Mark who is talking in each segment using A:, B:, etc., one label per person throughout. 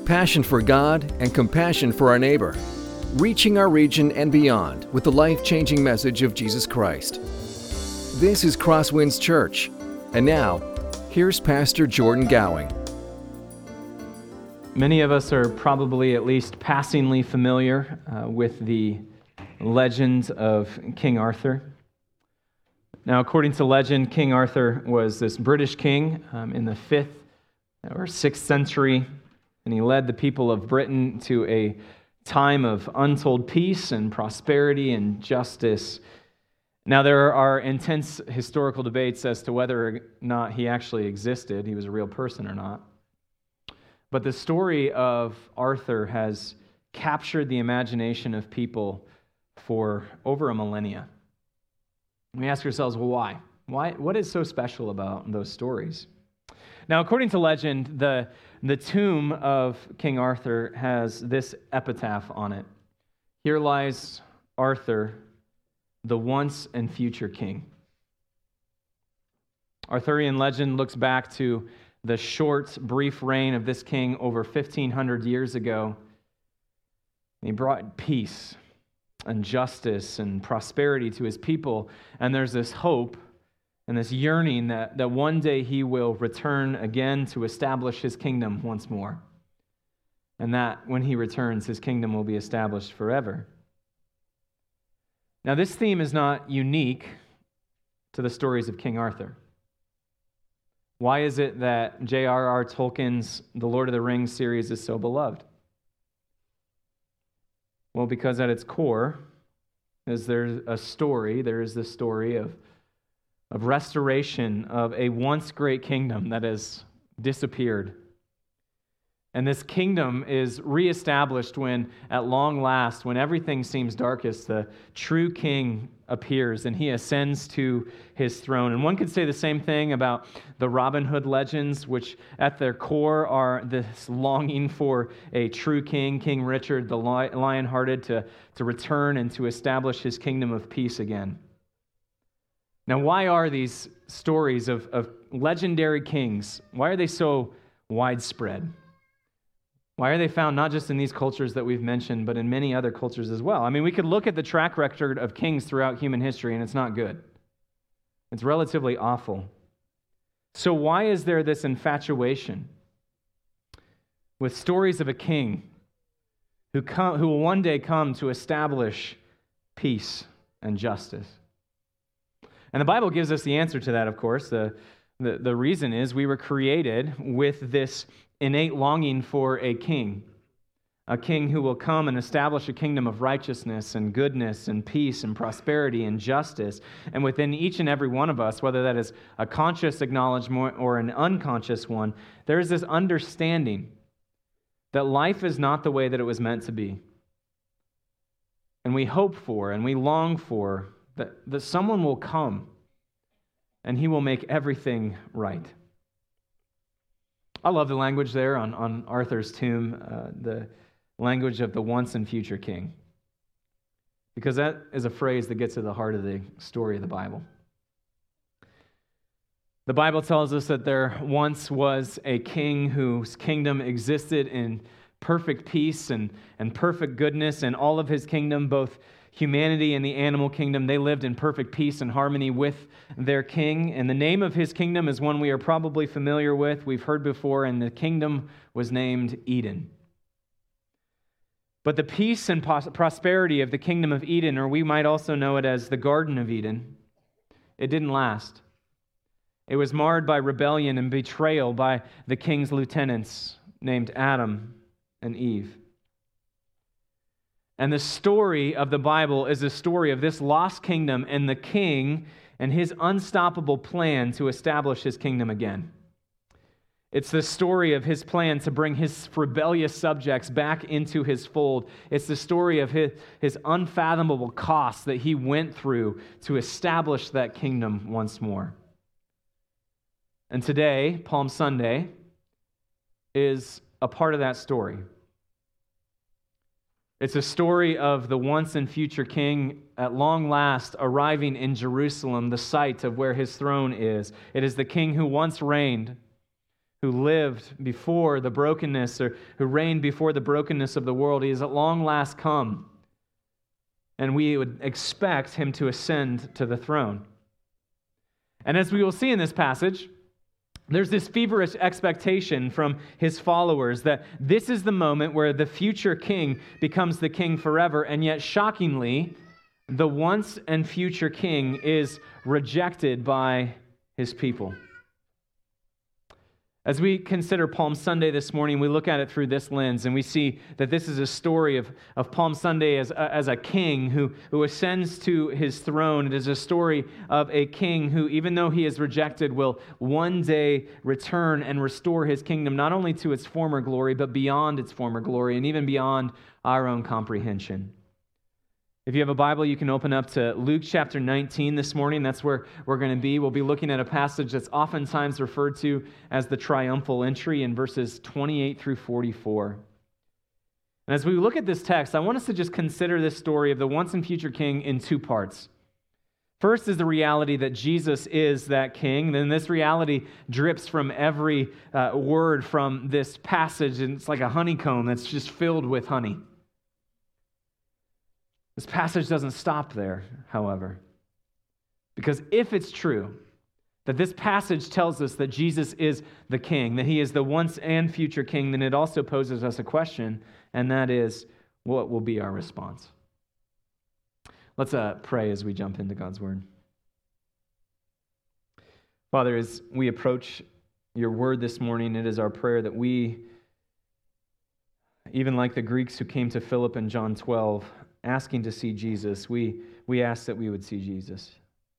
A: passion for God and compassion for our neighbor, reaching our region and beyond with the life-changing message of Jesus Christ. This is Crosswinds Church, and now, here's Pastor Jordan Gowing.
B: Many of us are probably at least passingly familiar with the legend of King Arthur. Now, according to legend, King Arthur was this British king in the 5th or 6th century, and he led the people of Britain to a time of untold peace and prosperity and justice. Now, there are intense historical debates as to whether or not he actually existed, he was a real person or not. But the story of Arthur has captured the imagination of people for over a millennia. We ask ourselves, well, why? What is so special about those stories? Now, according to legend, the tomb of King Arthur has this epitaph on it. Here lies Arthur, the once and future king. Arthurian legend looks back to the short, brief reign of this king over 1,500 years ago. He brought peace and justice and prosperity to his people. And there's this hope and this yearning that one day he will return again to establish his kingdom once more. And that when he returns, his kingdom will be established forever. Now, this theme is not unique to the stories of King Arthur. Why is it that J.R.R. Tolkien's The Lord of the Rings series is so beloved? Well, because at its core, is there is the story of restoration of a once great kingdom that has disappeared. And this kingdom is reestablished when, at long last, when everything seems darkest, the true king appears and he ascends to his throne. And one could say the same thing about the Robin Hood legends, which at their core are this longing for a true king, King Richard the Lionhearted, to return and to establish his kingdom of peace again. Now, why are these stories of legendary kings, why are they so widespread? Why are they found not just in these cultures that we've mentioned, but in many other cultures as well? I mean, we could look at the track record of kings throughout human history, and it's not good. It's relatively awful. So why is there this infatuation with stories of a king who will one day come to establish peace and justice? And the Bible gives us the answer to that, of course. The reason is we were created with this innate longing for a king who will come and establish a kingdom of righteousness and goodness and peace and prosperity and justice. And within each and every one of us, whether that is a conscious acknowledgement or an unconscious one, there is this understanding that life is not the way that it was meant to be. And we hope for and we long for that someone will come and he will make everything right. I love the language there on Arthur's tomb, the language of the once and future king, because that is a phrase that gets to the heart of the story of the Bible. The Bible tells us that there once was a king whose kingdom existed in perfect peace and perfect goodness, and all of his kingdom, both humanity and the animal kingdom, they lived in perfect peace and harmony with their king. And the name of his kingdom is one we are probably familiar with, we've heard before, and the kingdom was named Eden. But the peace and prosperity of the kingdom of Eden, or we might also know it as the Garden of Eden, it didn't last. It was marred by rebellion and betrayal by the king's lieutenants named Adam and Eve. And the story of the Bible is the story of this lost kingdom and the king and his unstoppable plan to establish his kingdom again. It's the story of his plan to bring his rebellious subjects back into his fold. It's the story of his unfathomable cost that he went through to establish that kingdom once more. And today, Palm Sunday, is a part of that story. It's a story of the once and future king at long last arriving in Jerusalem, the site of where his throne is. It is the king who once reigned, who lived before the brokenness, or who reigned before the brokenness of the world. He has at long last come, and we would expect him to ascend to the throne. And as we will see in this passage, there's this feverish expectation from his followers that this is the moment where the future king becomes the king forever, and yet shockingly, the once and future king is rejected by his people. As we consider Palm Sunday this morning, we look at it through this lens, and we see that this is a story of Palm Sunday as a king who ascends to his throne. It is a story of a king who, even though he is rejected, will one day return and restore his kingdom, not only to its former glory, but beyond its former glory, and even beyond our own comprehension. If you have a Bible, you can open up to Luke chapter 19 this morning. That's where we're going to be. We'll be looking at a passage that's oftentimes referred to as the triumphal entry in verses 28 through 44. And as we look at this text, I want us to just consider this story of the once and future king in two parts. First is the reality that Jesus is that king. Then this reality drips from every word from this passage, and it's like a honeycomb that's just filled with honey. This passage doesn't stop there, however, because if it's true that this passage tells us that Jesus is the king, that he is the once and future king, then it also poses us a question, and that is, what will be our response? Let's pray as we jump into God's word. Father, as we approach your word this morning, it is our prayer that we, even like the Greeks who came to Philip in John 12, asking to see Jesus, we ask that we would see Jesus.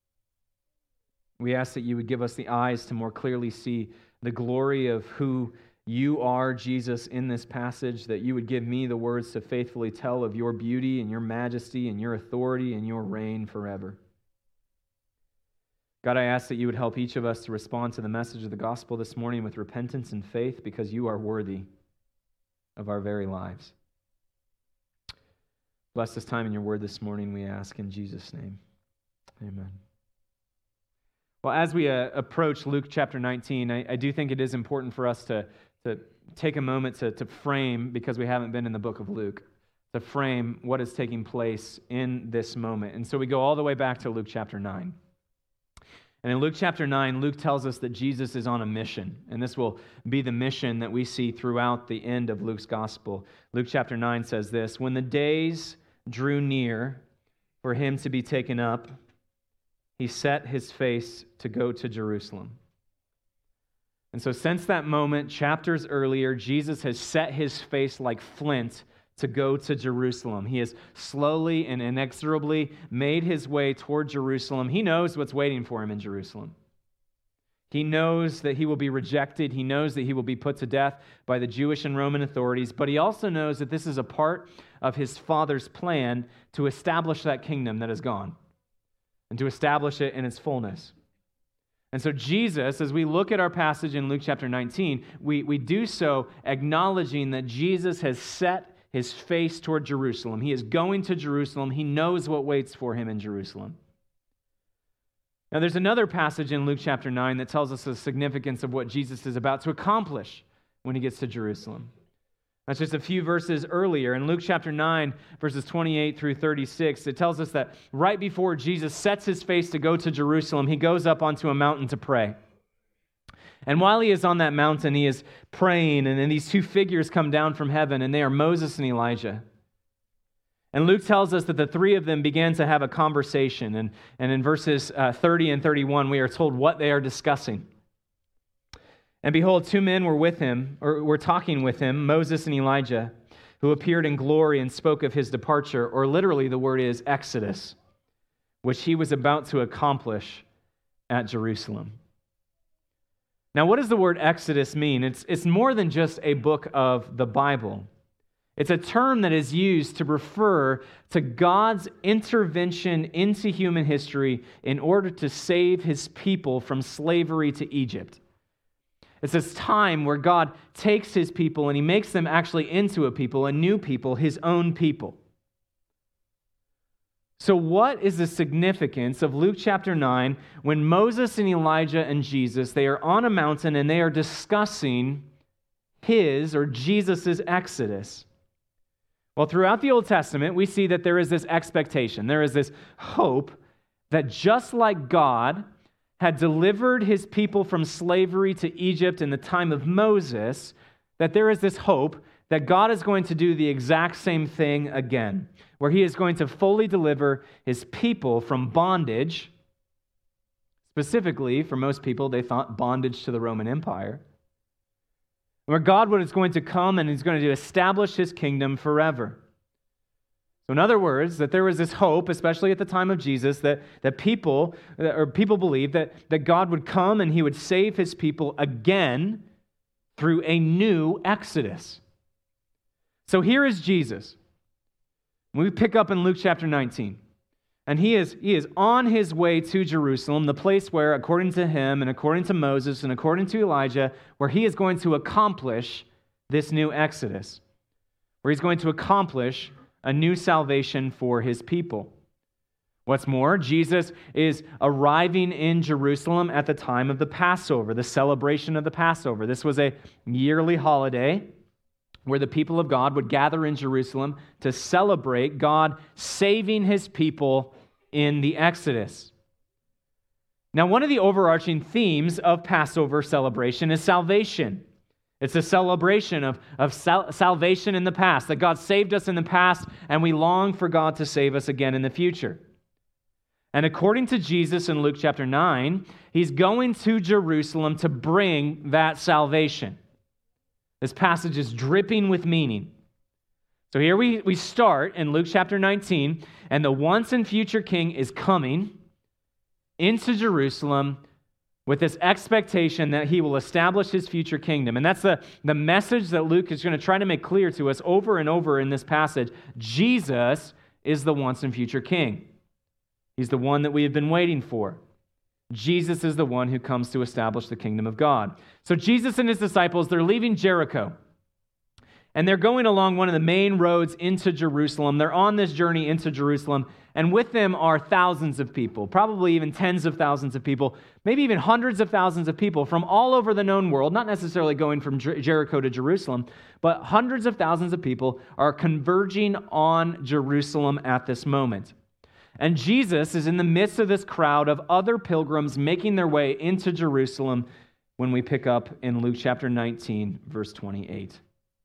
B: We ask that you would give us the eyes to more clearly see the glory of who you are, Jesus, in this passage, that you would give me the words to faithfully tell of your beauty and your majesty and your authority and your reign forever. God, I ask that you would help each of us to respond to the message of the gospel this morning with repentance and faith, because you are worthy of our very lives. Bless this time in your word this morning, we ask in Jesus' name. Amen. Well, as we approach Luke chapter 19, I do think it is important for us to take a moment to frame, because we haven't been in the book of Luke, to frame what is taking place in this moment. And so we go all the way back to Luke chapter 9. And in Luke chapter 9, Luke tells us that Jesus is on a mission. And this will be the mission that we see throughout the end of Luke's gospel. Luke chapter 9 says this: when the days drew near for him to be taken up, he set his face to go to Jerusalem. And so since that moment, chapters earlier, Jesus has set his face like flint to go to Jerusalem. He has slowly and inexorably made his way toward Jerusalem. He knows what's waiting for him in Jerusalem. He knows that he will be rejected. He knows that he will be put to death by the Jewish and Roman authorities, but he also knows that this is a part of his Father's plan to establish that kingdom that is gone and to establish it in its fullness. And so Jesus, as we look at our passage in Luke chapter 19, we do so acknowledging that Jesus has set his face toward Jerusalem. He is going to Jerusalem. He knows what waits for him in Jerusalem. Now, there's another passage in Luke chapter 9 that tells us the significance of what Jesus is about to accomplish when he gets to Jerusalem. That's just a few verses earlier. In Luke chapter 9, verses 28 through 36, it tells us that right before Jesus sets his face to go to Jerusalem, he goes up onto a mountain to pray. And while he is on that mountain, he is praying, and then these two figures come down from heaven, and they are Moses and Elijah. And Luke tells us that the three of them began to have a conversation. And in verses 30 and 31, we are told what they are discussing. And behold, two men were with him, or were talking with him, Moses and Elijah, who appeared in glory and spoke of his departure, or literally the word is Exodus, which he was about to accomplish at Jerusalem. Now, what does the word Exodus mean? It's more than just a book of the Bible. It's a term that is used to refer to God's intervention into human history in order to save his people from slavery to Egypt. It's this time where God takes his people and he makes them actually into a people, a new people, his own people. So what is the significance of Luke chapter 9 when Moses and Elijah and Jesus, they are on a mountain and they are discussing his or Jesus's exodus? Well, throughout the Old Testament, we see that there is this expectation, there is this hope that just like God had delivered his people from slavery to Egypt in the time of Moses, that there is this hope that God is going to do the exact same thing again, where he is going to fully deliver his people from bondage. Specifically, for most people, they thought bondage to the Roman Empire, where God is going to come and he's going to establish his kingdom forever. So in other words, that there was this hope, especially at the time of Jesus, that people believed that God would come and he would save his people again through a new exodus. So here is Jesus. We pick up in Luke chapter 19. And he is on his way to Jerusalem, the place where, according to him and according to Moses and according to Elijah, where he is going to accomplish this new exodus, where he's going to accomplish a new salvation for his people. What's more, Jesus is arriving in Jerusalem at the time of the Passover, the celebration of the Passover. This was a yearly holiday where the people of God would gather in Jerusalem to celebrate God saving his people in the Exodus. Now, one of the overarching themes of Passover celebration is salvation. It's a celebration of salvation in the past, that God saved us in the past, and we long for God to save us again in the future. And according to Jesus in Luke chapter 9, he's going to Jerusalem to bring that salvation. This passage is dripping with meaning. So here we start in Luke chapter 19, and the once and future king is coming into Jerusalem with this expectation that he will establish his future kingdom. And that's the message that Luke is going to try to make clear to us over and over in this passage. Jesus is the once and future king. He's the one that we have been waiting for. Jesus is the one who comes to establish the kingdom of God. So Jesus and his disciples, they're leaving Jericho. And they're going along one of the main roads into Jerusalem. They're on this journey into Jerusalem. And with them are thousands of people, probably even tens of thousands of people, maybe even hundreds of thousands of people from all over the known world, not necessarily going from Jericho to Jerusalem, but hundreds of thousands of people are converging on Jerusalem at this moment. And Jesus is in the midst of this crowd of other pilgrims making their way into Jerusalem when we pick up in Luke chapter 19, verse 28.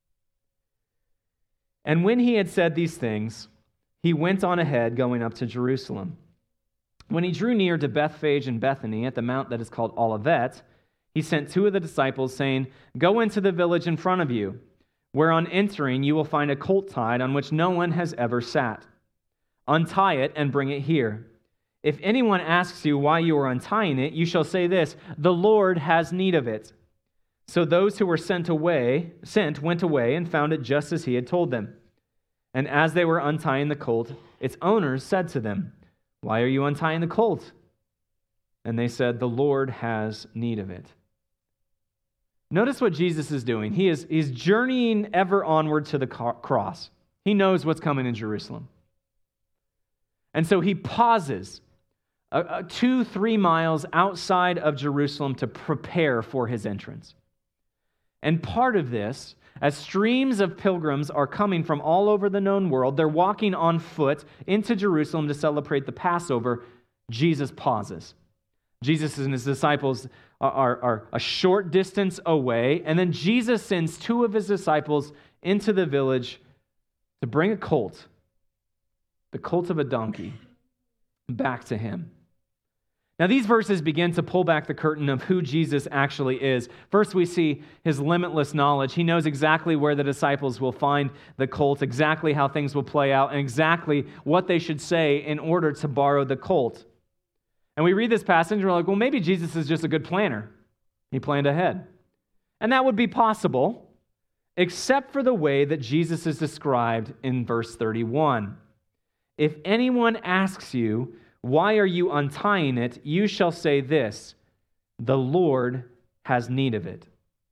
B: And when he had said these things, he went on ahead, going up to Jerusalem. When he drew near to Bethphage and Bethany at the mount that is called Olivet, he sent two of the disciples, saying, "Go into the village in front of you, where on entering you will find a colt tied on which no one has ever sat. Untie it and bring it here. If anyone asks you why you are untying it, you shall say this, 'The Lord has need of it.'" So those who were sent went away and found it just as he had told them. And as they were untying the colt, its owners said to them, "Why are you untying the colt?" And they said, "The Lord has need of it." Notice what Jesus is doing. He's journeying ever onward to the cross. He knows what's coming in Jerusalem. And so he pauses 2-3 miles outside of Jerusalem to prepare for his entrance. And part of this, as streams of pilgrims are coming from all over the known world, they're walking on foot into Jerusalem to celebrate the Passover, Jesus pauses. Jesus and his disciples are a short distance away, and then Jesus sends two of his disciples into the village to bring a colt, the colt of a donkey, back to him. Now, these verses begin to pull back the curtain of who Jesus actually is. First, we see his limitless knowledge. He knows exactly where the disciples will find the colt, exactly how things will play out, and exactly what they should say in order to borrow the colt. And we read this passage and we're like, well, maybe Jesus is just a good planner. He planned ahead. And that would be possible, except for the way that Jesus is described in verse 31. If anyone asks you, "Why are you untying it?" you shall say this, "The Lord has need of it."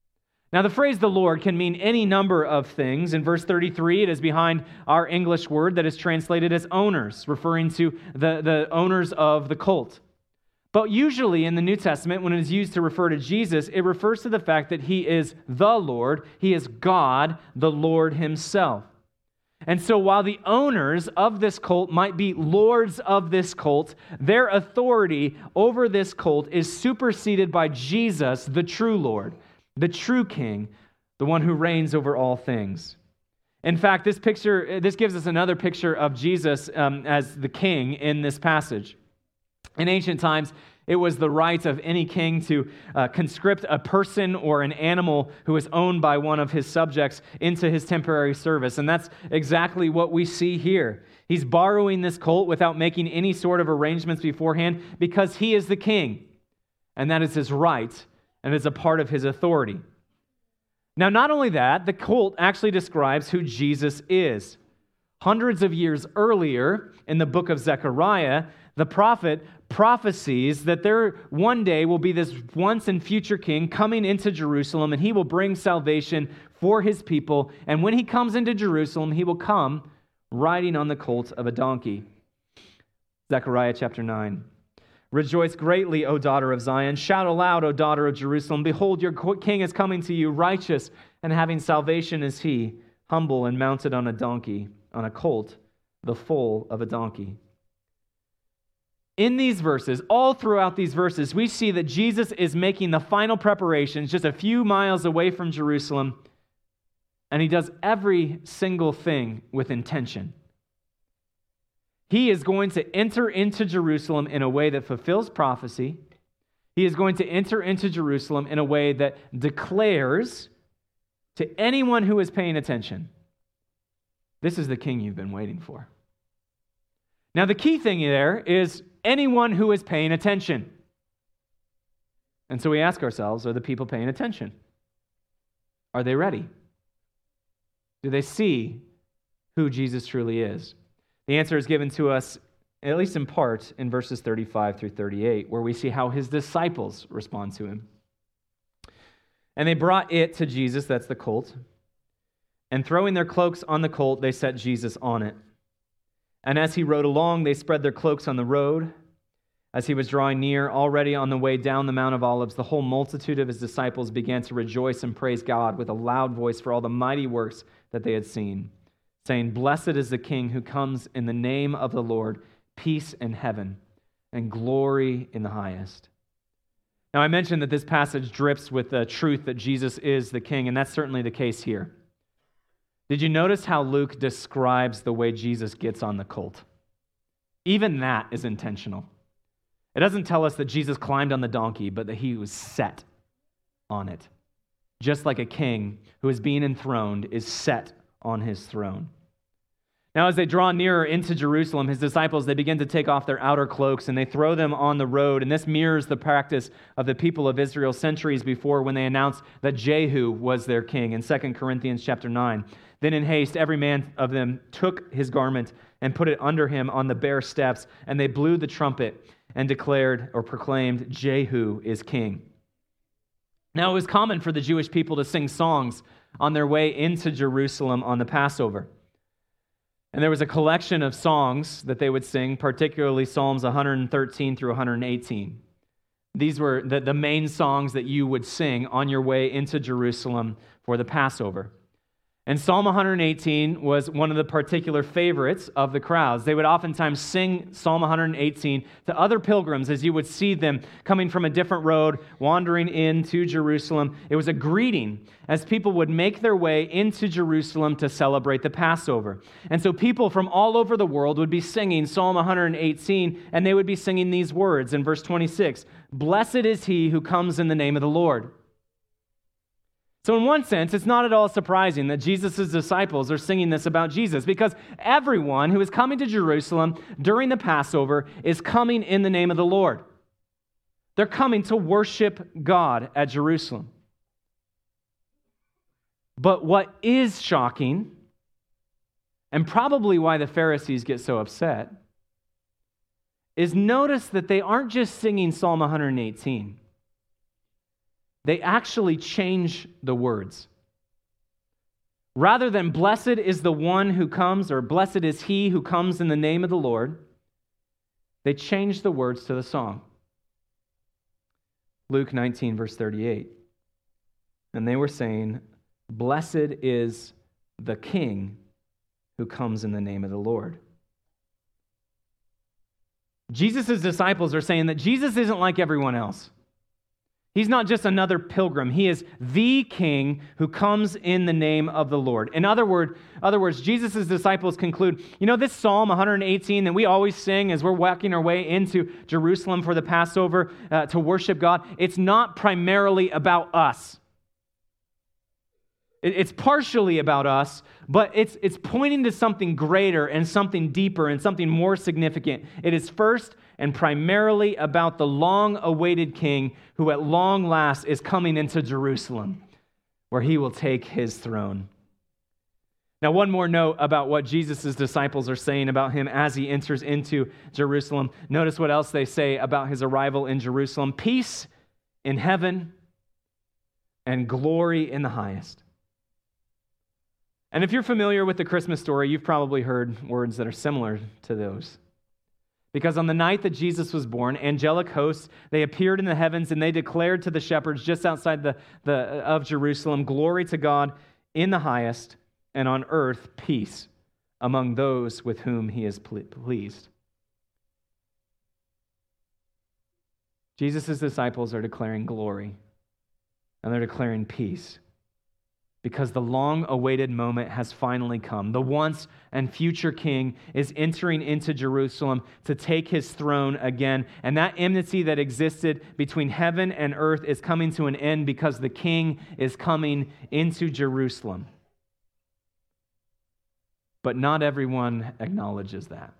B: Now, the phrase the Lord can mean any number of things. In verse 33, it is behind our English word that is translated as owners, referring to the owners of the colt. But usually in the New Testament, when it is used to refer to Jesus, it refers to the fact that he is the Lord. He is God, the Lord himself. And so while the owners of this colt might be lords of this colt, their authority over this colt is superseded by Jesus, the true Lord, the true King, the one who reigns over all things. In fact, this gives us another picture of Jesus as the king in this passage. In ancient times, it was the right of any king to conscript a person or an animal who was owned by one of his subjects into his temporary service. And that's exactly what we see here. He's borrowing this colt without making any sort of arrangements beforehand because he is the king. And that is his right, and it's a part of his authority. Now, not only that, the colt actually describes who Jesus is. Hundreds of years earlier, in the book of Zechariah, the prophet prophesies that there one day will be this once and future king coming into Jerusalem, and he will bring salvation for his people. And when he comes into Jerusalem, he will come riding on the colt of a donkey. Zechariah chapter 9. Rejoice greatly, O daughter of Zion. Shout aloud, O daughter of Jerusalem. Behold, your king is coming to you, righteous and having salvation is he, humble and mounted on a donkey, on a colt, the foal of a donkey. In these verses, all throughout these verses, we see that Jesus is making the final preparations just a few miles away from Jerusalem, and he does every single thing with intention. He is going to enter into Jerusalem in a way that fulfills prophecy. He is going to enter into Jerusalem in a way that declares to anyone who is paying attention, this is the king you've been waiting for. Now, the key thing there is anyone who is paying attention. And so we ask ourselves, are the people paying attention? Are they ready? Do they see who Jesus truly is? The answer is given to us, at least in part, in verses 35 through 38, where we see how his disciples respond to him. And they brought it to Jesus, that's the colt, and throwing their cloaks on the colt, they set Jesus on it. And as he rode along, they spread their cloaks on the road. As he was drawing near, already on the way down the Mount of Olives, the whole multitude of his disciples began to rejoice and praise God with a loud voice for all the mighty works that they had seen, saying, Blessed is the King who comes in the name of the Lord, peace in heaven and glory in the highest. Now, I mentioned that this passage drips with the truth that Jesus is the King, and that's certainly the case here. Did you notice how Luke describes the way Jesus gets on the colt? Even that is intentional. It doesn't tell us that Jesus climbed on the donkey, but that he was set on it. Just like a king who is being enthroned is set on his throne. Now, as they draw nearer into Jerusalem, his disciples, they begin to take off their outer cloaks and they throw them on the road. And this mirrors the practice of the people of Israel centuries before when they announced that Jehu was their king in 2 Corinthians chapter 9. Then in haste, every man of them took his garment and put it under him on the bare steps, and they blew the trumpet and declared or proclaimed, Jehu is king. Now, it was common for the Jewish people to sing songs on their way into Jerusalem on the Passover. And there was a collection of songs that they would sing, particularly Psalms 113 through 118. These were the main songs that you would sing on your way into Jerusalem for the Passover. And Psalm 118 was one of the particular favorites of the crowds. They would oftentimes sing Psalm 118 to other pilgrims as you would see them coming from a different road, wandering into Jerusalem. It was a greeting as people would make their way into Jerusalem to celebrate the Passover. And so people from all over the world would be singing Psalm 118, and they would be singing these words in verse 26, Blessed is he who comes in the name of the Lord. So in one sense, it's not at all surprising that Jesus' disciples are singing this about Jesus, because everyone who is coming to Jerusalem during the Passover is coming in the name of the Lord. They're coming to worship God at Jerusalem. But what is shocking, and probably why the Pharisees get so upset, is notice that they aren't just singing Psalm 118. they actually change the words. Rather than blessed is the one who comes, or blessed is he who comes in the name of the Lord, they changed the words to the song. Luke 19, verse 38. And they were saying, blessed is the King who comes in the name of the Lord. Jesus' disciples are saying that Jesus isn't like everyone else. He's not just another pilgrim. He is the King who comes in the name of the Lord. In other words, Jesus' disciples conclude, this Psalm 118 that we always sing as we're walking our way into Jerusalem for the Passover to worship God, it's not primarily about us. It's partially about us, but it's pointing to something greater and something deeper and something more significant. It is first and primarily about the long-awaited King who at long last is coming into Jerusalem, where he will take his throne. Now, one more note about what Jesus' disciples are saying about him as he enters into Jerusalem. Notice what else they say about his arrival in Jerusalem. Peace in heaven and glory in the highest. And if you're familiar with the Christmas story, you've probably heard words that are similar to those. Because on the night that Jesus was born, angelic hosts, they appeared in the heavens and they declared to the shepherds just outside of Jerusalem, glory to God in the highest, and on earth peace among those with whom he is pleased. Jesus' disciples are declaring glory, and they're declaring peace. Because the long-awaited moment has finally come. The once and future King is entering into Jerusalem to take his throne again. And that enmity that existed between heaven and earth is coming to an end because the King is coming into Jerusalem. But not everyone acknowledges that.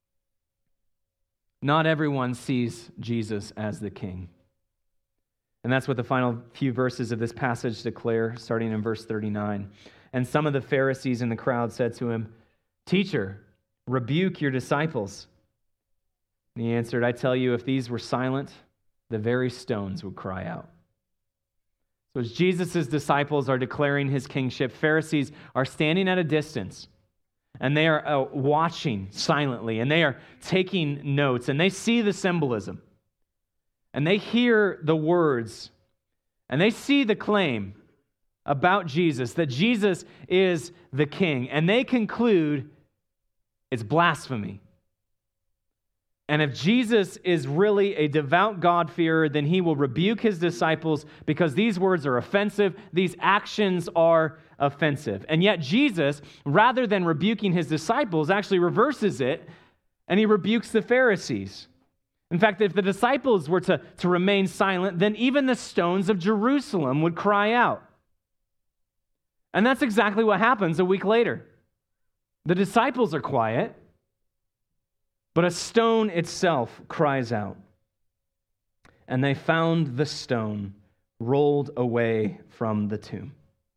B: Not everyone sees Jesus as the King. And that's what the final few verses of this passage declare, starting in verse 39. And some of the Pharisees in the crowd said to him, "Teacher, rebuke your disciples." And he answered, "I tell you, if these were silent, the very stones would cry out." So as Jesus' disciples are declaring his kingship, Pharisees are standing at a distance, and they are watching silently, and they are taking notes, and they see the symbolism. And they hear the words, and they see the claim about Jesus, that Jesus is the King, and they conclude it's blasphemy. And if Jesus is really a devout God-fearer, then he will rebuke his disciples because these words are offensive, these actions are offensive. And yet Jesus, rather than rebuking his disciples, actually reverses it, and he rebukes the Pharisees. In fact, if the disciples were to remain silent, then even the stones of Jerusalem would cry out. And that's exactly what happens a week later. The disciples are quiet, but a stone itself cries out. And they found the stone rolled away from the tomb.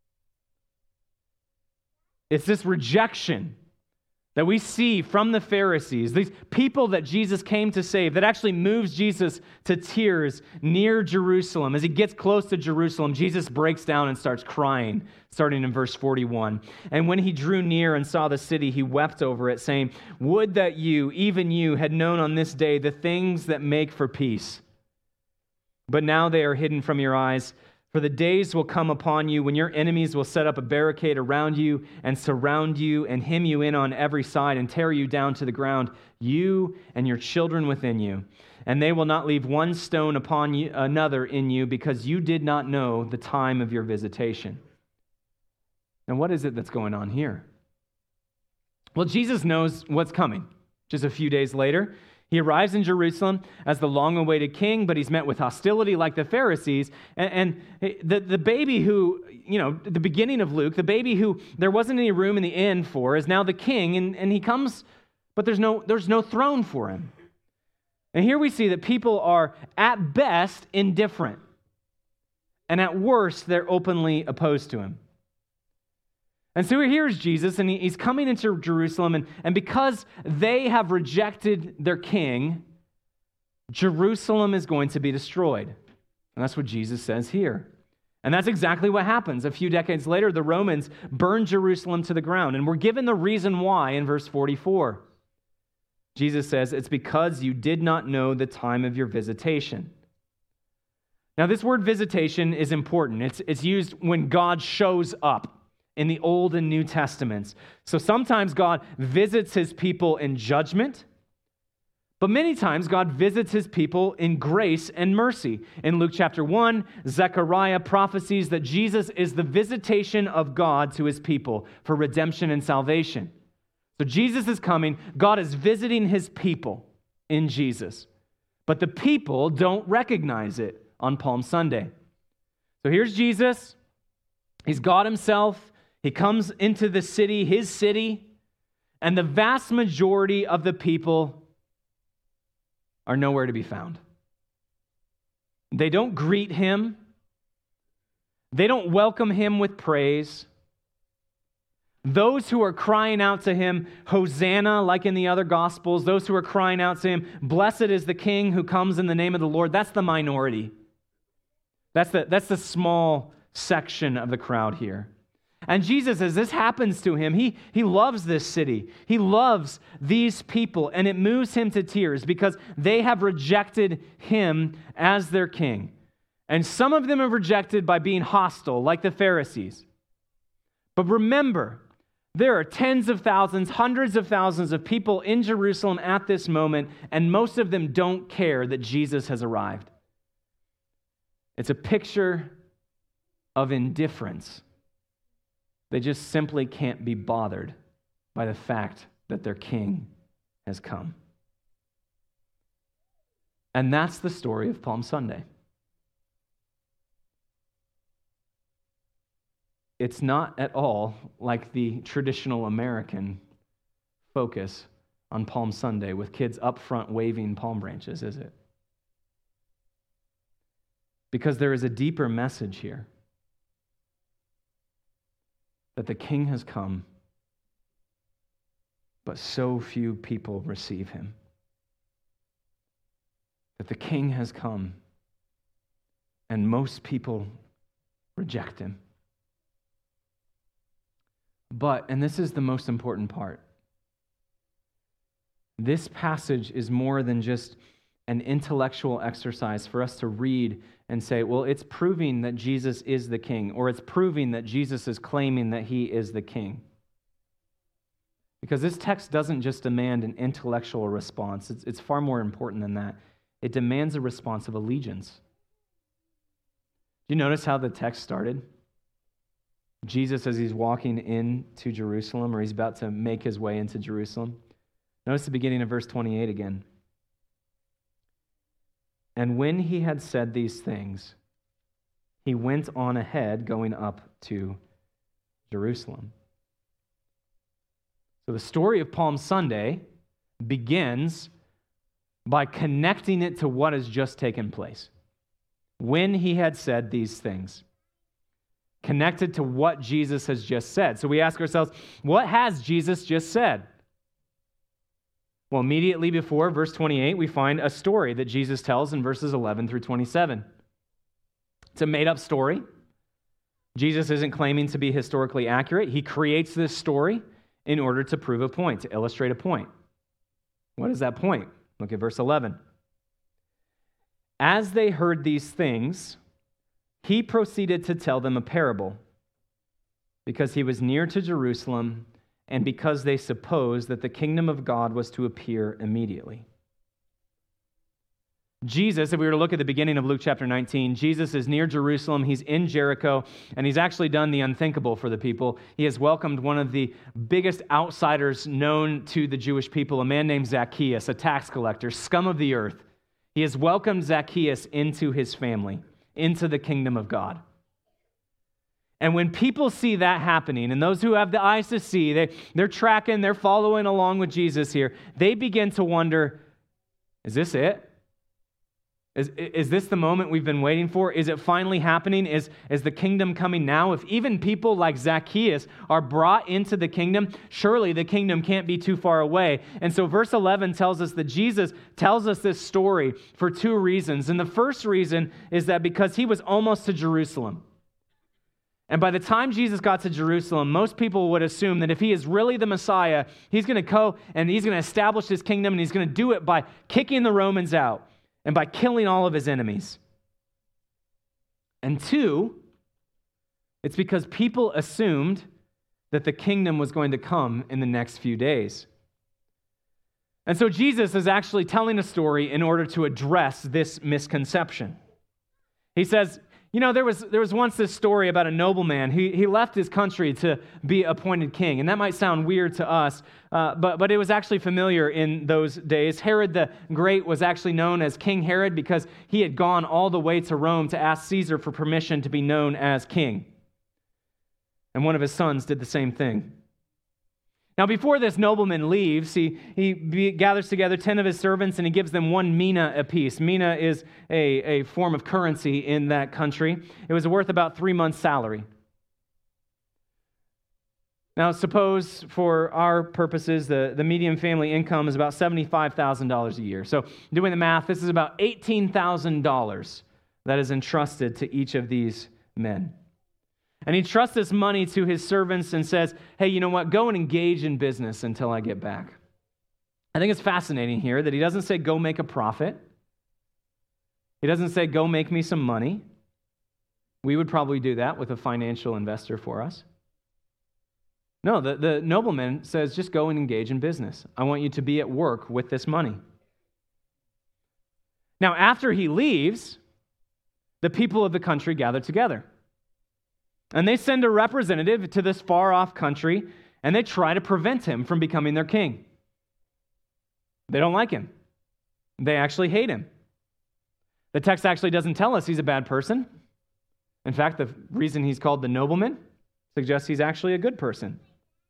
B: It's this rejection that we see from the Pharisees, these people that Jesus came to save, that actually moves Jesus to tears near Jerusalem. As he gets close to Jerusalem, Jesus breaks down and starts crying, starting in verse 41. And when he drew near and saw the city, he wept over it, saying, "Would that you, even you, had known on this day the things that make for peace. But now they are hidden from your eyes. For the days will come upon you when your enemies will set up a barricade around you and surround you and hem you in on every side and tear you down to the ground, you and your children within you. And they will not leave one stone upon you, another in you, because you did not know the time of your visitation." Now, what is it that's going on here? Well, Jesus knows what's coming. Just a few days later, he arrives in Jerusalem as the long-awaited king, but he's met with hostility like the Pharisees. And the baby who, at the beginning of Luke, the baby who there wasn't any room in the inn for is now the king, and he comes, but there's no throne for him. And here we see that people are, at best, indifferent. And at worst, they're openly opposed to him. And so here's Jesus, and he's coming into Jerusalem, and because they have rejected their king, Jerusalem is going to be destroyed. And that's what Jesus says here. And that's exactly what happens. A few decades later, the Romans burned Jerusalem to the ground. And we're given the reason why in verse 44. Jesus says, it's because you did not know the time of your visitation. Now, this word visitation is important. It's used when God shows up in the Old and New Testaments. So sometimes God visits his people in judgment, but many times God visits his people in grace and mercy. In Luke chapter 1, Zechariah prophesies that Jesus is the visitation of God to his people for redemption and salvation. So Jesus is coming. God is visiting his people in Jesus. But the people don't recognize it on Palm Sunday. So here's Jesus. He's God himself. He comes into the city, his city, and the vast majority of the people are nowhere to be found. They don't greet him. They don't welcome him with praise. Those who are crying out to him, Hosanna, like in the other Gospels, those who are crying out to him, blessed is the King who comes in the name of the Lord, that's the minority. That's the small section of the crowd here. And Jesus, as this happens to him, he loves this city. He loves these people, and it moves him to tears because they have rejected him as their king. And some of them have rejected by being hostile, like the Pharisees. But remember, there are tens of thousands, hundreds of thousands of people in Jerusalem at this moment, and most of them don't care that Jesus has arrived. It's a picture of indifference. They just simply can't be bothered by the fact that their king has come. And that's the story of Palm Sunday. It's not at all like the traditional American focus on Palm Sunday with kids up front waving palm branches, is it? Because there is a deeper message here. That the king has come, but so few people receive him. That the king has come, and most people reject him. But, and this is the most important part, this passage is more than just an intellectual exercise for us to read and say, well, it's proving that Jesus is the king, or it's proving that Jesus is claiming that he is the king. Because this text doesn't just demand an intellectual response. It's far more important than that. It demands a response of allegiance. Do you notice how the text started? Jesus, as he's walking into Jerusalem, or he's about to make his way into Jerusalem. Notice the beginning of verse 28 again. And when he had said these things, he went on ahead, going up to Jerusalem. So the story of Palm Sunday begins by connecting it to what has just taken place. When he had said these things, connected to what Jesus has just said. So we ask ourselves, what has Jesus just said? Well, immediately before verse 28, we find a story that Jesus tells in verses 11 through 27. It's a made-up story. Jesus isn't claiming to be historically accurate. He creates this story in order to prove a point, to illustrate a point. What is that point? Look at verse 11. As they heard these things, he proceeded to tell them a parable, because he was near to Jerusalem, and because they supposed that the kingdom of God was to appear immediately. Jesus, if we were to look at the beginning of Luke chapter 19, Jesus is near Jerusalem, he's in Jericho, and he's actually done the unthinkable for the people. He has welcomed one of the biggest outsiders known to the Jewish people, a man named Zacchaeus, a tax collector, scum of the earth. He has welcomed Zacchaeus into his family, into the kingdom of God. And when people see that happening, and those who have the eyes to see, they're tracking, they're following along with Jesus here, they begin to wonder, is this it? Is this the moment we've been waiting for? Is it finally happening? Is the kingdom coming now? If even people like Zacchaeus are brought into the kingdom, surely the kingdom can't be too far away. And so verse 11 tells us that Jesus tells us this story for two reasons. And the first reason is that because he was almost to Jerusalem. And by the time Jesus got to Jerusalem, most people would assume that if he is really the Messiah, he's going to go and he's going to establish his kingdom, and he's going to do it by kicking the Romans out and by killing all of his enemies. And two, it's because people assumed that the kingdom was going to come in the next few days. And so Jesus is actually telling a story in order to address this misconception. He says, there was once this story about a nobleman. He left his country to be appointed king. And that might sound weird to us, but it was actually familiar in those days. Herod the Great was actually known as King Herod because he had gone all the way to Rome to ask Caesar for permission to be known as king. And one of his sons did the same thing. Now, before this nobleman leaves, he gathers together 10 of his servants and he gives them 1 mina apiece. Mina is a form of currency in that country. It was worth about 3 months' salary. Now, suppose for our purposes, the median family income is about $75,000 a year. So doing the math, this is about $18,000 that is entrusted to each of these men. And he trusts this money to his servants and says, hey, you know what? Go and engage in business until I get back. I think it's fascinating here that he doesn't say, go make a profit. He doesn't say, go make me some money. We would probably do that with a financial investor for us. No, the nobleman says, just go and engage in business. I want you to be at work with this money. Now, after he leaves, the people of the country gather together. And they send a representative to this far-off country, and they try to prevent him from becoming their king. They don't like him. They actually hate him. The text actually doesn't tell us he's a bad person. In fact, the reason he's called the nobleman suggests he's actually a good person.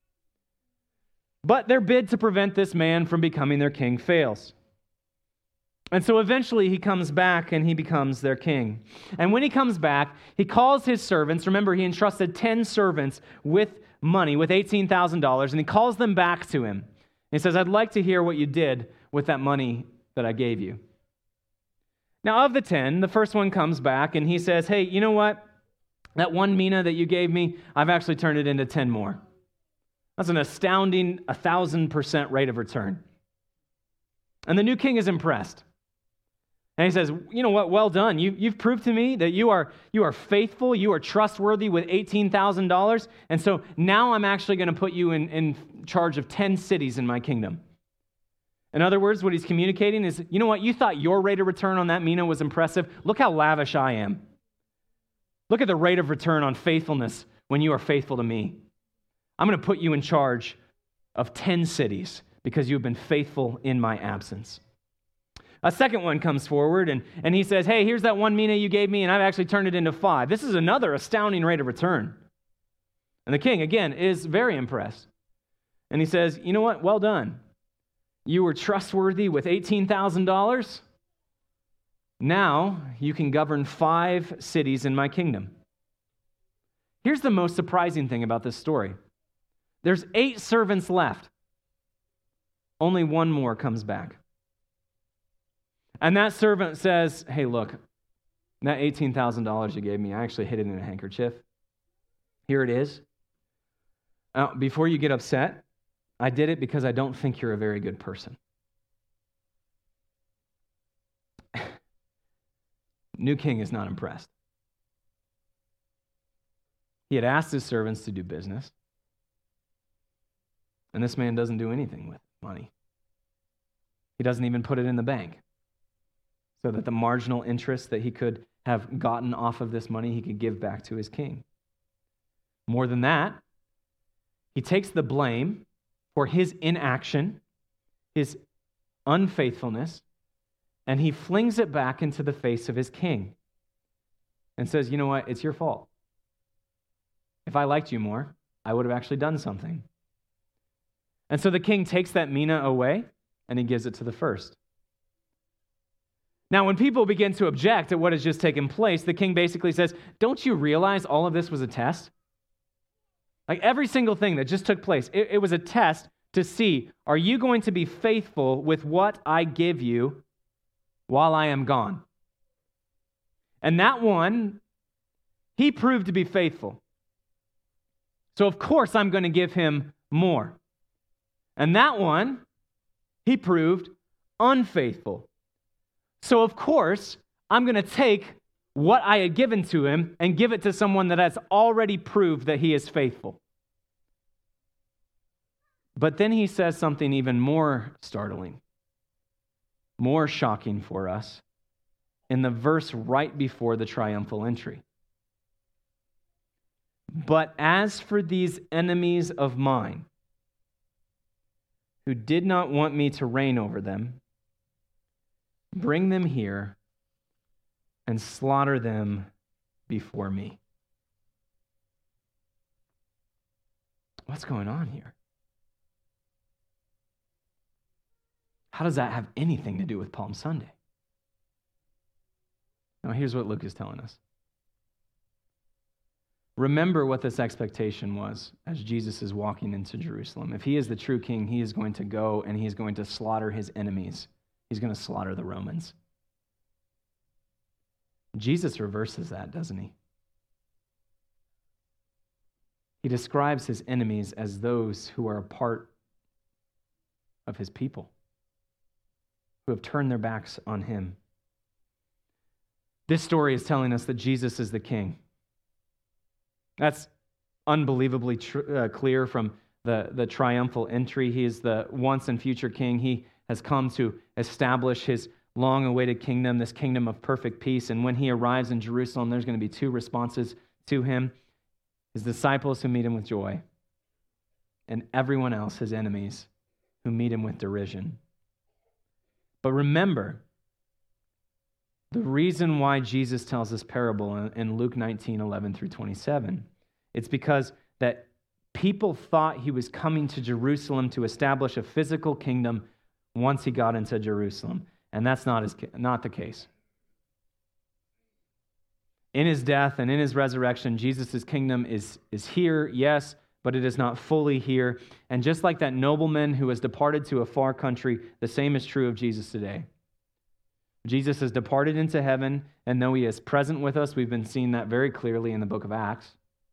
B: But their bid to prevent this man from becoming their king fails. And so eventually he comes back and he becomes their king. And when he comes back, he calls his servants. Remember, he entrusted 10 servants with money, with $18,000, and he calls them back to him. He says, I'd like to hear what you did with that money that I gave you. Now, of the 10, the first one comes back and he says, hey, you know what? That 1 mina that you gave me, I've actually turned it into 10 more. That's an astounding 1,000% rate of return. And the new king is impressed. And he says, you know what, well done. You've proved to me that you are faithful, you are trustworthy with $18,000. And so now I'm actually going to put you in charge of 10 cities in my kingdom. In other words, what he's communicating is, you know what, you thought your rate of return on that mina was impressive. Look how lavish I am. Look at the rate of return on faithfulness when you are faithful to me. I'm going to put you in charge of 10 cities because you've been faithful in my absence. A second one comes forward, and he says, hey, here's that 1 mina you gave me, and I've actually turned it into 5. This is another astounding rate of return. And the king, again, is very impressed. And he says, you know what? Well done. You were trustworthy with $18,000. Now you can govern 5 cities in my kingdom. Here's the most surprising thing about this story. There's 8 servants left. Only 1 more comes back. And that servant says, hey, look, that $18,000 you gave me, I actually hid it in a handkerchief. Here it is. Before you get upset, I did it because I don't think you're a very good person. New king is not impressed. He had asked his servants to do business, and this man doesn't do anything with money. He doesn't even put it in the bank so that the marginal interest that he could have gotten off of this money he could give back to his king. More than that, he takes the blame for his inaction, his unfaithfulness, and he flings it back into the face of his king and says, you know what, it's your fault. If I liked you more, I would have actually done something. And so the king takes that mina away and he gives it to the first. Now, when people begin to object at what has just taken place, the king basically says, don't you realize all of this was a test? Like every single thing that just took place, it was a test to see, are you going to be faithful with what I give you while I am gone? And that one, he proved to be faithful. So of course I'm going to give him more. And that one, he proved unfaithful. So of course I'm going to take what I had given to him and give it to someone that has already proved that he is faithful. But then he says something even more startling, more shocking for us in the verse right before the triumphal entry. But as for these enemies of mine, who did not want me to reign over them, bring them here and slaughter them before me. What's going on here? How does that have anything to do with Palm Sunday? Now, here's what Luke is telling us. Remember what this expectation was as Jesus is walking into Jerusalem. If he is the true king, he is going to go and he is going to slaughter his enemies. He's going to slaughter the Romans. Jesus reverses that, doesn't he? He describes his enemies as those who are a part of his people, who have turned their backs on him. This story is telling us that Jesus is the king. That's unbelievably clear from the triumphal entry. He is the once and future king. He has come to establish his long-awaited kingdom, this kingdom of perfect peace. And when he arrives in Jerusalem, there's going to be two responses to him. His disciples who meet him with joy, and everyone else, his enemies, who meet him with derision. But remember, the reason why Jesus tells this parable in Luke 19:11 through 27, it's because that people thought he was coming to Jerusalem to establish a physical kingdom once he got into Jerusalem. And that's not the case. In his death and in his resurrection, Jesus' kingdom is here, yes, but it is not fully here. And just like that nobleman who has departed to a far country, the same is true of Jesus today. Jesus has departed into heaven, and though he is present with us, we've been seeing that very clearly in the book of Acts,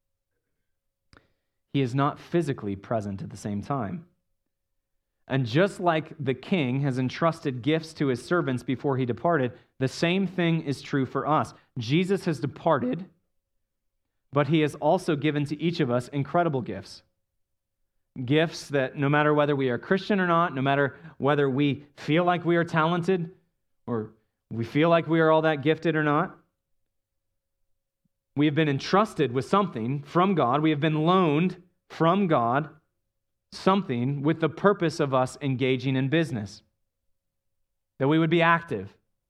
B: he is not physically present at the same time. And just like the king has entrusted gifts to his servants before he departed, the same thing is true for us. Jesus has departed, but he has also given to each of us incredible gifts. Gifts that no matter whether we are Christian or not, no matter whether we feel like we are talented or we feel like we are all that gifted or not, we have been entrusted with something from God. We have been loaned from God something with the purpose of us engaging in business, that we would be active.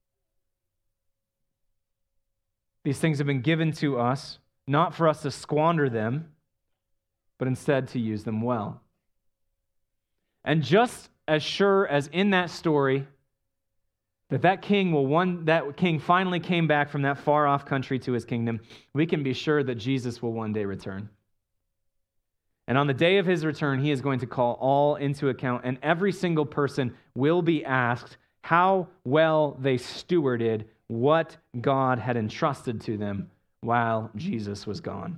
B: These things have been given to us, not for us to squander them, but instead to use them well. And just as sure as in that story that king finally came back from that far off country to his kingdom, we can be sure that Jesus will one day return. And on the day of his return, he is going to call all into account, and every single person will be asked how well they stewarded what God had entrusted to them while Jesus was gone.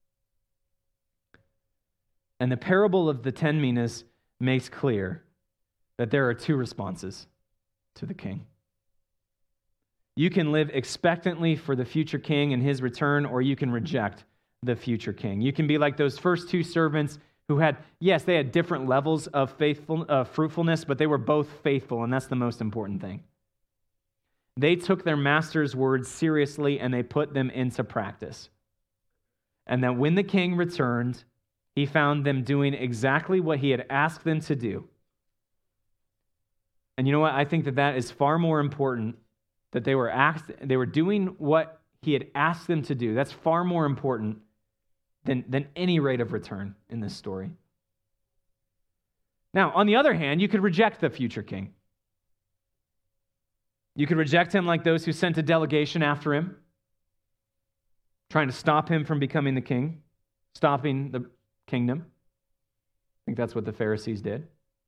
B: And the parable of the 10 minas makes clear that there are two responses to the king. You can live expectantly for the future king and his return, or you can reject the future king. You can be like those first two servants who had, yes, they had different levels of fruitfulness, but they were both faithful, and that's the most important thing. They took their master's words seriously and they put them into practice. And that when the king returned, he found them doing exactly what he had asked them to do. And you know what? I think that is far more important, that they were doing what he had asked them to do. That's far more important than any rate of return in this story. Now, on the other hand, you could reject the future king. You could reject him like those who sent a delegation after him, trying to stop him from becoming the king, stopping the kingdom. I think that's what the Pharisees did.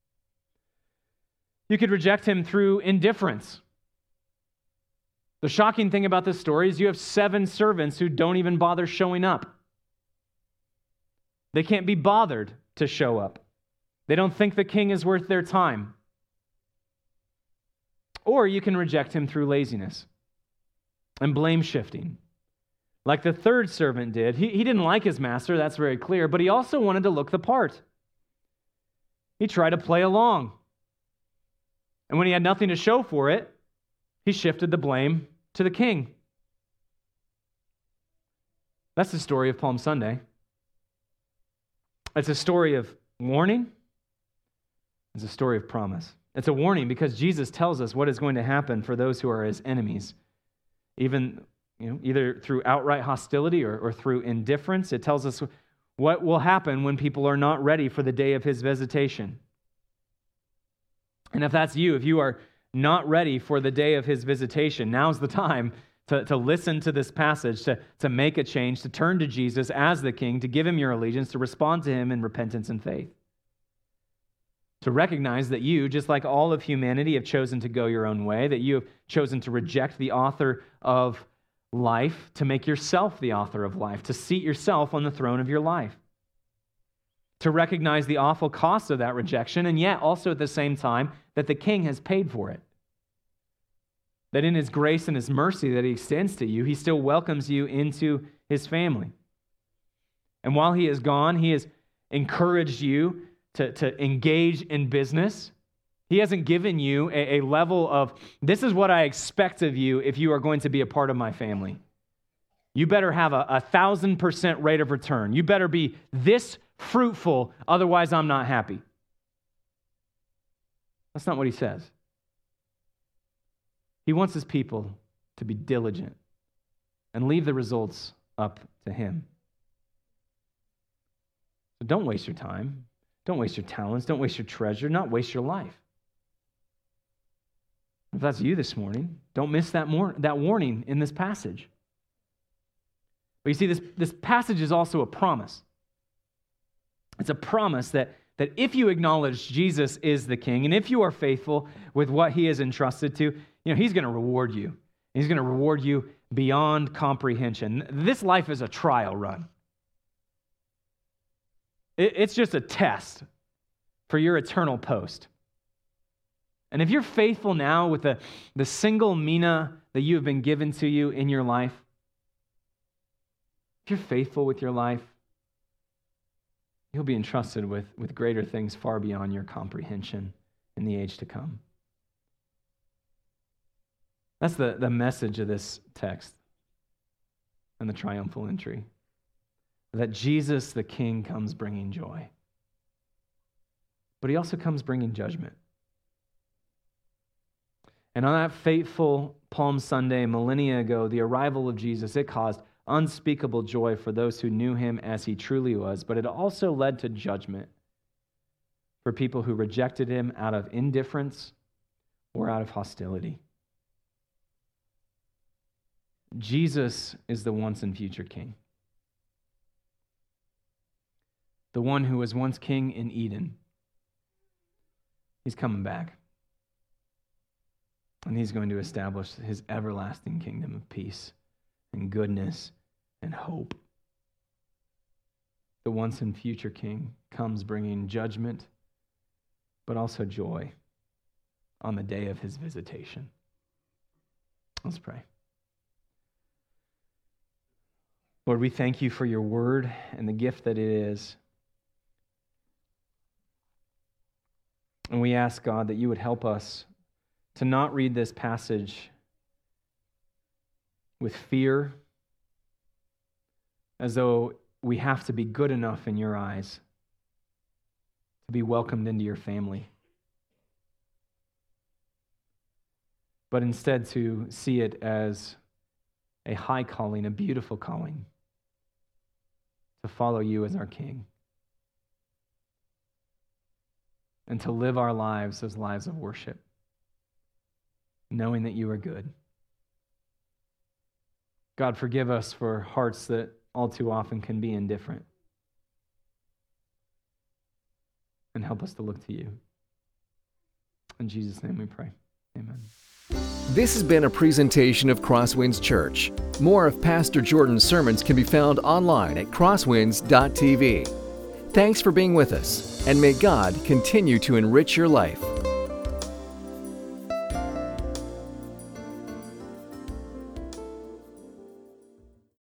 B: You could reject him through indifference. The shocking thing about this story is you have 7 servants who don't even bother showing up. They can't be bothered to show up. They don't think the king is worth their time. Or you can reject him through laziness and blame shifting. Like the third servant did. He didn't like his master, that's very clear, but he also wanted to look the part. He tried to play along. And when he had nothing to show for it, he shifted the blame to the king. That's the story of Palm Sunday. It's a story of warning. It's a story of promise. It's a warning because Jesus tells us what is going to happen for those who are his enemies. Even, either through outright hostility or through indifference. It tells us what will happen when people are not ready for the day of his visitation. And if that's you, if you are not ready for the day of his visitation, now's the time to listen to this passage, to make a change, to turn to Jesus as the King, to give him your allegiance, to respond to him in repentance and faith. To recognize that you, just like all of humanity, have chosen to go your own way, that you have chosen to reject the author of life, to make yourself the author of life, to seat yourself on the throne of your life. To recognize the awful cost of that rejection, and yet also at the same time that the King has paid for it. That in his grace and his mercy that he extends to you, he still welcomes you into his family. And while he is gone, he has encouraged you to engage in business. He hasn't given you a level of, this is what I expect of you if you are going to be a part of my family. You better have a 1,000% rate of return. You better be this fruitful, otherwise I'm not happy. That's not what he says. He wants his people to be diligent and leave the results up to him. So don't waste your time. Don't waste your talents. Don't waste your treasure. Not waste your life. If that's you this morning, don't miss that warning in this passage. But you see, this passage is also a promise. It's a promise that if you acknowledge Jesus is the King, and if you are faithful with what he is entrusted to, he's going to reward you. He's going to reward you beyond comprehension. This life is a trial run. It's just a test for your eternal post. And if you're faithful now with the single mina that you have been given to you in your life, if you're faithful with your life, you'll be entrusted with greater things far beyond your comprehension in the age to come. That's the message of this text and the triumphal entry. That Jesus, the King, comes bringing joy. But he also comes bringing judgment. And on that fateful Palm Sunday, millennia ago, the arrival of Jesus, it caused unspeakable joy for those who knew him as he truly was, but it also led to judgment for people who rejected him out of indifference or out of hostility. Jesus is the once and future King. The one who was once king in Eden. He's coming back. And he's going to establish his everlasting kingdom of peace and goodness and hope. The once and future King comes bringing judgment, but also joy on the day of his visitation. Let's pray. Lord, we thank you for your word and the gift that it is. And we ask, God, that you would help us to not read this passage with fear, as though we have to be good enough in your eyes to be welcomed into your family. But instead to see it as a high calling, a beautiful calling, to follow you as our King. And to live our lives as lives of worship, knowing that you are good. God, forgive us for hearts that all too often can be indifferent. And help us to look to you. In Jesus' name we pray. Amen.
A: This has been a presentation of Crosswinds Church. More of Pastor Jordan's sermons can be found online at crosswinds.tv. Thanks for being with us, and may God continue to enrich your life.